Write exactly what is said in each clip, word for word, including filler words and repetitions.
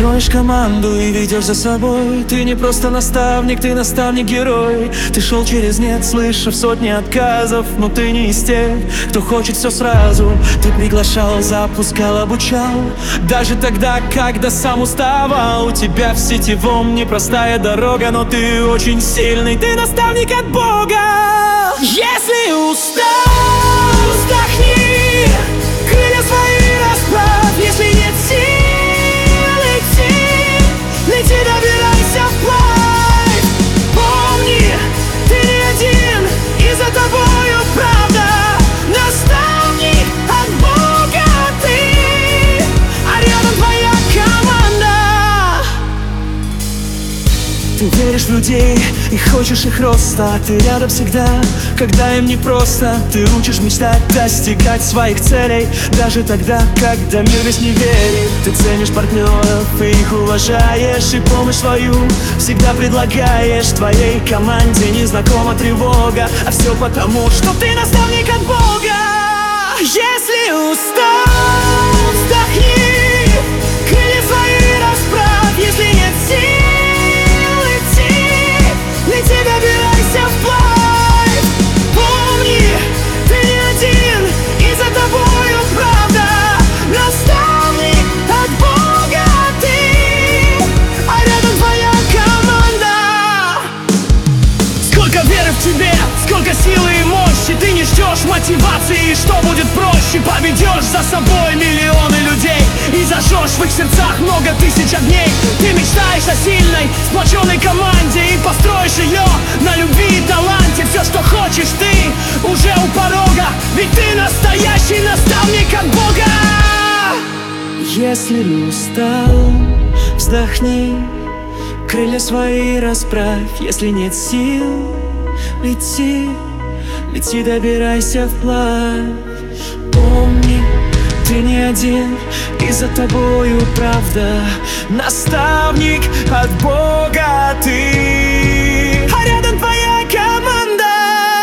строишь команду и ведешь за собой. Ты не просто наставник, ты наставник-герой. Ты шел через нет, слышав сотни отказов, но ты не из тех, кто хочет все сразу. Ты приглашал, запускал, обучал, даже тогда, когда сам уставал. У тебя в сетевом непростая дорога, но ты очень сильный, ты наставник от Бога. Если устал, вздохни, крылья свои расправь. Если нет сил, лети, лети, добирайся вплавь. Помни, ты не один, и за тобою правда. Наставник от Бога ты, а рядом твоя команда. Ты веришь в людей и хочешь их роста. Ты рядом всегда, когда им непросто. Ты учишь мечтать, достигать своих целей, даже тогда, когда мир весь не верит. Ты ценишь партнеров и их уважаешь, и помощь свою всегда предлагаешь. Твоей команде незнакома тревога, а все потому, что ты наставник от Бога. Если устал, вздохни, крылья свои расправь. Если нет сил, лети, лети, добирайся вплавь. Помни, ты не один, и за тобою правда. Наставник от Бога ты, а рядом твоя команда. Сколько веры в тебе, сколько силы и мощи. Ты не ждешь мотивации, и что будет проще. Поведешь за собой миллионы людей и зажжешь в их сердцах много тысяч огней. Ты мечтаешь о сильной, сплоченной команде и построишь ее на любви и таланте. Все, что хочешь ты, уже у порога, ведь ты настоящий наставник от Бога. Если устал, вздохни, крылья свои расправь. Если нет сил, лети, лети, добирайся вплавь. Помни, ты не один, и за тобою правда. Наставник от Бога ты, а рядом твоя команда.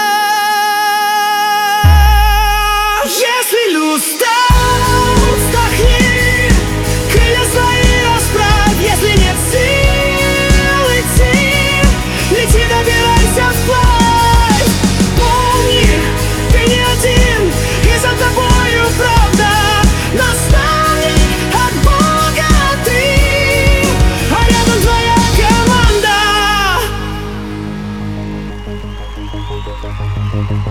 Если устал, вздохни, крылья свои расправь. Если нет сил, лети, лети, добирайся вплавь. Помни, ты не один, и за тобою правда. Наставник от Бога ты, а рядом твоя команда.